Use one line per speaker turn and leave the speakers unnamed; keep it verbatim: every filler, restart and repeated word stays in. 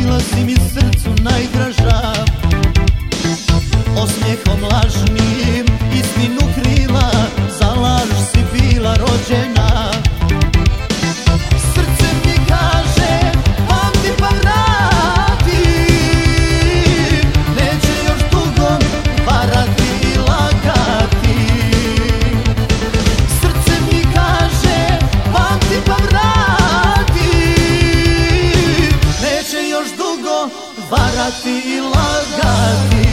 Bila si mi srcu najdraža, osmijehom lažnim istinu krila, za laž si bila rođena. Srce mi kaže pamti pa vrati, neće još dugo varati i lagati. Srce mi kaže pamti pa vrati, neće još dugo varati i lagati.